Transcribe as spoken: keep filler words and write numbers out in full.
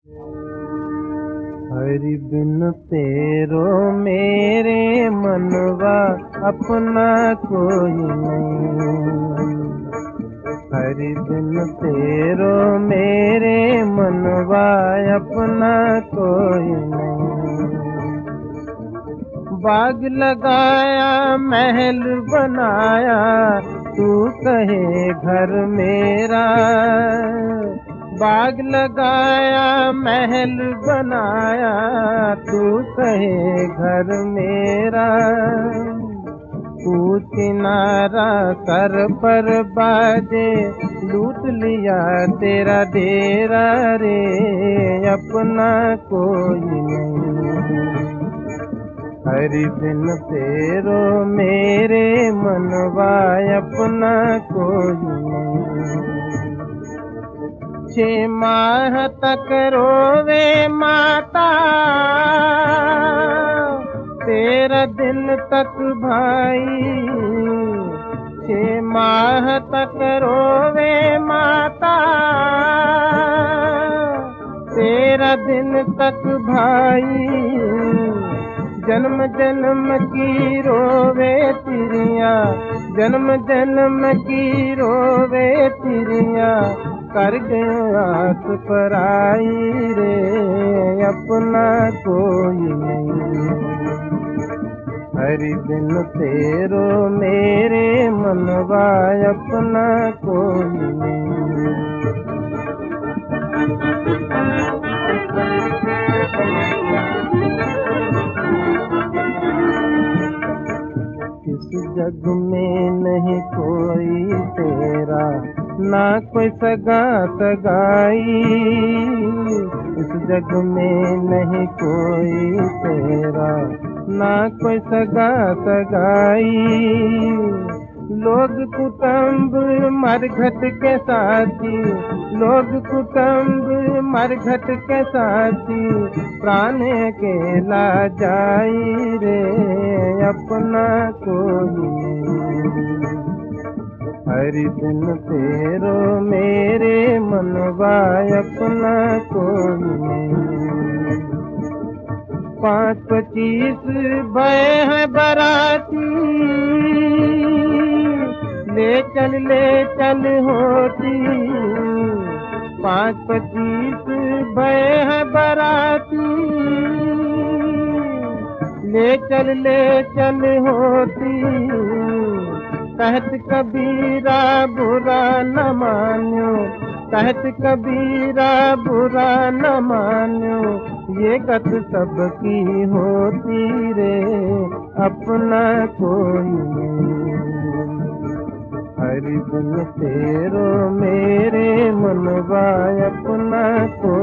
हरि बिन तेरो मेरे मनवा अपना कोई नहीं। हरि बिन तेरो मेरे मनवा अपना कोई नहीं। बाग लगाया महल बनाया तू कहे घर मेरा। बाग लगाया महल बनाया तू कहे घर मेरा। कूच किनारा सर पर बाजे लूट लिया तेरा डेरा रे अपना कोई नहीं। हरि बिन तेरो मेरे मनवा अपना कोई नहीं। छह माह तक रोवे माता तेरह दिन तक भाई। छह माह तक रोवे माता तेरह दिन तक भाई। जन्म जन्म की रोवे तिरिया जन्म जन्म की रोवे तिरिया। कर गयो आस पराई रे अपना कोई नहीं। हरि बिन तेरो मेरे मनवा अपना कोई नहीं। इस जग में नहीं कोई तेरा ना कोई सगा सगाई। इस जग में नहीं कोई तेरा ना कोई सगा सगाई। लोग कुटुंब मरघट के साथी लोग कुटुंब मरघट के साथी। प्राण अकेला जाई रे अपना कोई नहीं। हरि बिन तेरो मेरे मनवा अपना कोई नहीं। पाँच पच्चीस भय है बराती ले चल ले चल होती। पाँच पच्चीस भय है बराती ले चल ले चल होती। कहत कबीरा बुरा न मान्यो कहत कबीरा बुरा न मान्यो। ये गत सबकी होती रे अपना कोई नहीं। हरि बिन तेरो मेरे मनवा अपना कोई